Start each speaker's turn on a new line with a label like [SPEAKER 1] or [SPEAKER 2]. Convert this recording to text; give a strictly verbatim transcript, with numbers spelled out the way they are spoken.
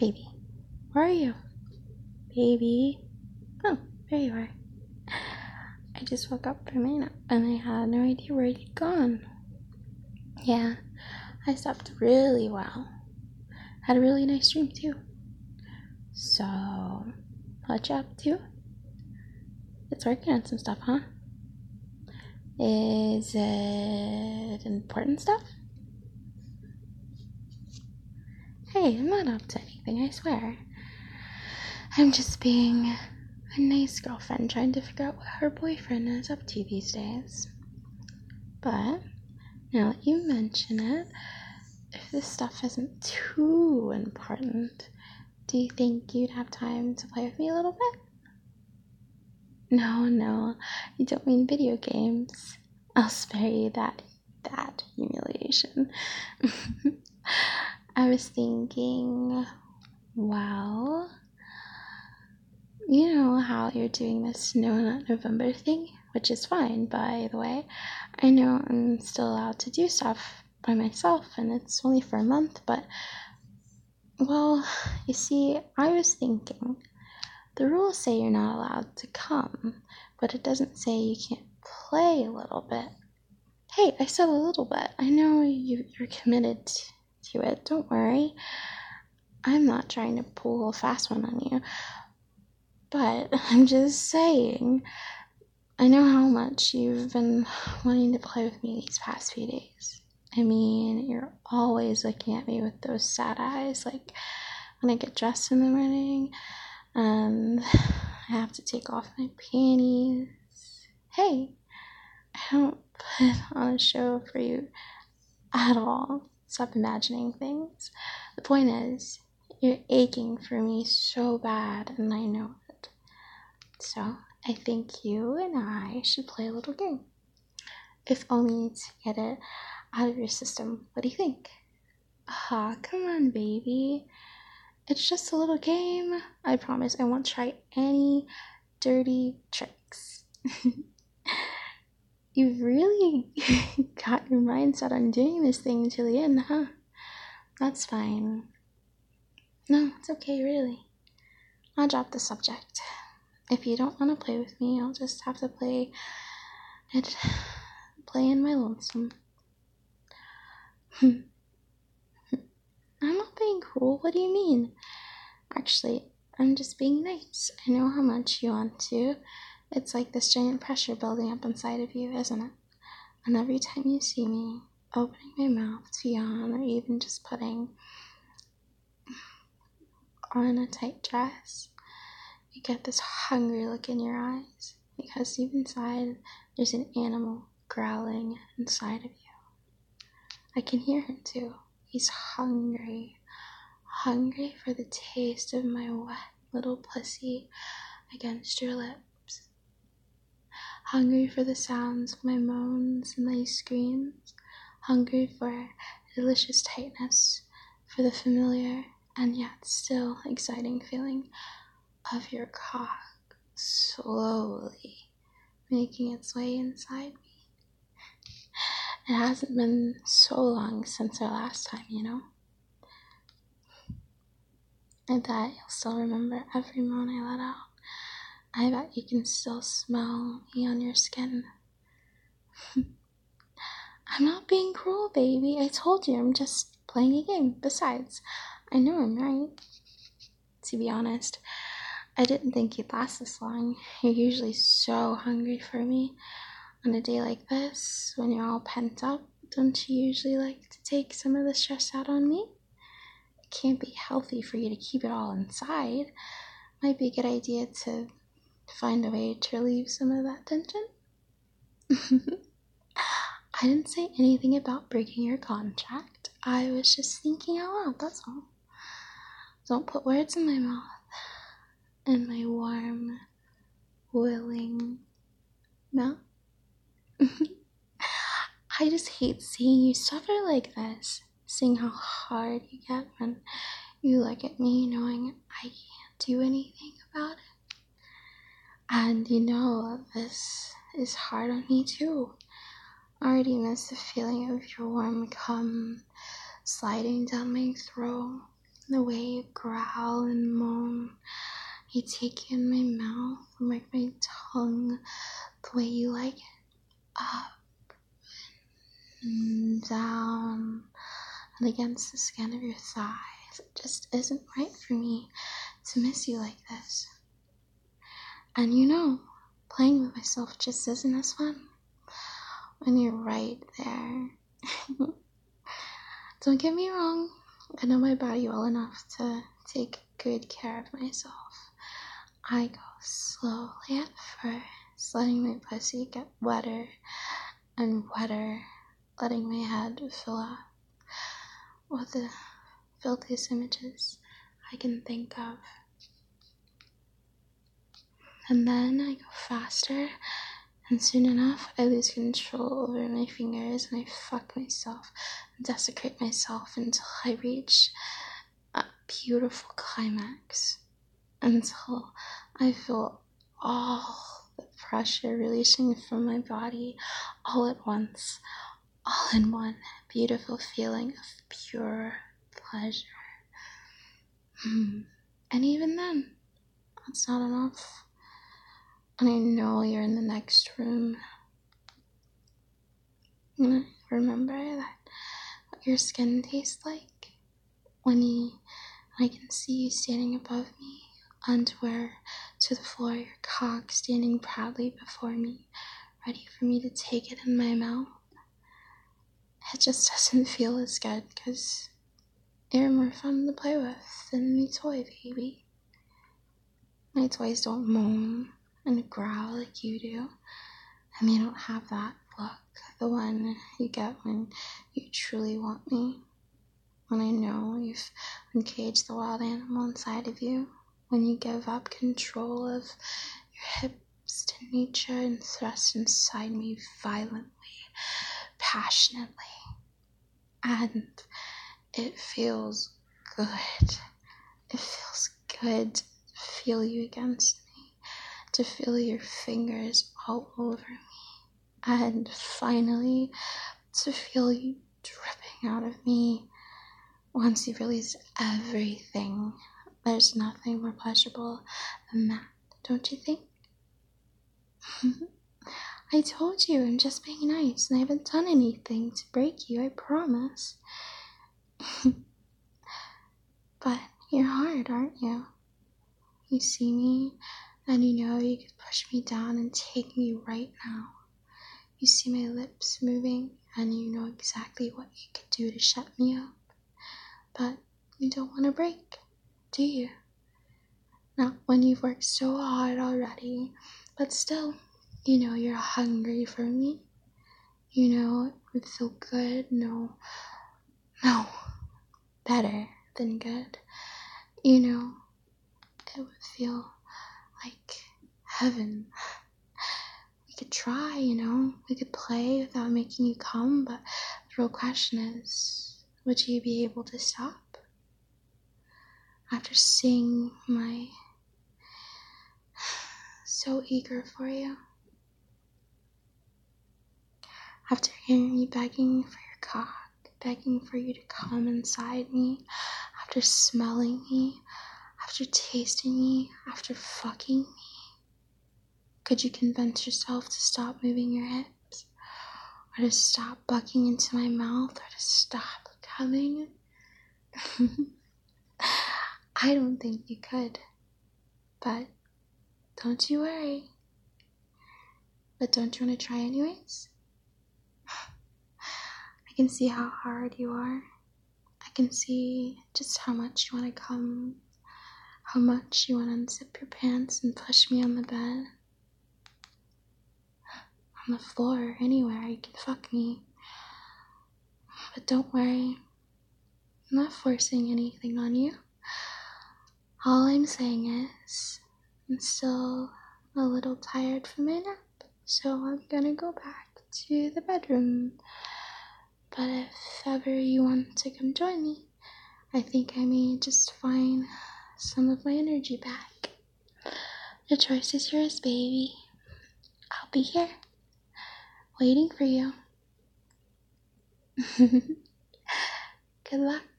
[SPEAKER 1] Baby, where are you? Baby. Oh, there you are. I just woke up from my nap and I had no idea where you'd gone. Yeah, I slept really well. Had a really nice dream too. So, what you up to? It's working on some stuff, huh? Is it important stuff? Hey, I'm not up to anything, I swear. I'm just being a nice girlfriend trying to figure out what her boyfriend is up to these days. But, now that you mention it, if this stuff isn't too important, do you think you'd have time to play with me a little bit? No, no, you don't mean video games. I'll spare you that, that humiliation. I was thinking, well, you know how you're doing this No Nut November thing, which is fine, by the way. I know I'm still allowed to do stuff by myself, and it's only for a month, but, well, you see, I was thinking, the rules say you're not allowed to come, but it doesn't say you can't play a little bit. Hey, I said a little bit. I know you, you're committed to it, don't worry. I'm not trying to pull a fast one on you, but I'm just saying, I know how much you've been wanting to play with me these past few days. I mean, you're always looking at me with those sad eyes, like when I get dressed in the morning and I have to take off my panties. Hey, I don't put on a show for you at all. Stop imagining things. The point is, you're aching for me so bad, and I know it. So, I think you and I should play a little game. If only to get it out of your system. What do you think? Ah, come on, baby. It's just a little game. I promise I won't try any dirty tricks. You've really got your mind set on doing this thing until the end, huh? That's fine. No, it's okay, really. I'll drop the subject. If you don't want to play with me, I'll just have to play it, play in my lonesome. I'm not being cruel. What do you mean? Actually, I'm just being nice. I know how much you want to. It's like this giant pressure building up inside of you, isn't it? And every time you see me opening my mouth to yawn, or even just putting on a tight dress, you get this hungry look in your eyes, because deep inside, there's an animal growling inside of you. I can hear him too. He's hungry. Hungry for the taste of my wet little pussy against your lips. Hungry for the sounds of my moans and my screams. Hungry for delicious tightness, for the familiar and yet still exciting feeling of your cock slowly making its way inside me. It hasn't been so long since our last time, you know? I bet you'll still remember every moan I let out. I bet you can still smell me on your skin. I'm not being cruel, baby. I told you I'm just playing a game. Besides, I know I'm right. To be honest, I didn't think you'd last this long. You're usually so hungry for me. On a day like this, when you're all pent up, don't you usually like to take some of the stress out on me? It can't be healthy for you to keep it all inside. Might be a good idea to find a way to relieve some of that tension. I didn't say anything about breaking your contract. I was just thinking out loud, that's all. Don't put words in my mouth. In my warm, willing mouth. I just hate seeing you suffer like this. Seeing how hard you get when you look at me knowing I can't do anything about it. And you know this is hard on me too. I already miss the feeling of your warm cum sliding down my throat, The way you growl and moan, you take you in my mouth and work my tongue, the way you like it up and down and against the skin of your thighs. It just isn't right for me to miss you like this. And you know, playing with myself just isn't as fun when you're right there. Don't get me wrong, I know my body well enough to take good care of myself. I go slowly at first, letting my pussy get wetter and wetter, letting my head fill up with the filthiest images I can think of. And then I go faster, and soon enough I lose control over my fingers and I fuck myself and desecrate myself until I reach a beautiful climax, until I feel all the pressure releasing from my body all at once, all in one beautiful feeling of pure pleasure. And even then, that's not enough. And I know you're in the next room. And I remember that what your skin tastes like when you, I can see you standing above me, underwear to the floor, your cock standing proudly before me, ready for me to take it in my mouth. It just doesn't feel as good because you're more fun to play with than my toy, baby. My toys don't moan and growl like you do, and they don't have that look, the one you get when you truly want me, when I know you've uncaged the wild animal inside of you, when you give up control of your hips to nature and thrust inside me violently, passionately, and it feels good. It feels good to feel you against me, to feel your fingers all over me, and finally to feel you dripping out of me. Once you've released everything, there's nothing more pleasurable than that, don't you think? I told you I'm just being nice and I haven't done anything to break you, I promise. But you're hard, aren't you? You see me and you know you could push me down and take me right now. You see my lips moving and you know exactly what you could do to shut me up. But you don't want to break, do you? Not when you've worked so hard already, but still, you know you're hungry for me. You know it would feel good, no, no, better than good. You know, it would feel like heaven. We could try, you know, we could play without making you come, but the real question is, would you be able to stop? After seeing my so eager for you, after hearing me begging for your cock, begging for you to come inside me, after smelling me, after tasting me, after fucking me, could you convince yourself to stop moving your hips, or to stop bucking into my mouth, or to stop coming? I don't think you could, but don't you worry. But don't you want to try anyways? I can see how hard you are. I can see just how much you want to come, how much you want to unzip your pants and push me on the bed, on the floor, anywhere you can fuck me. But don't worry, I'm not forcing anything on you. All I'm saying is, I'm still a little tired from my nap, so I'm gonna go back to the bedroom. But if ever you want to come join me, I think I may just find some of my energy back. The choice is yours, baby. I'll be here, waiting for you. Good luck.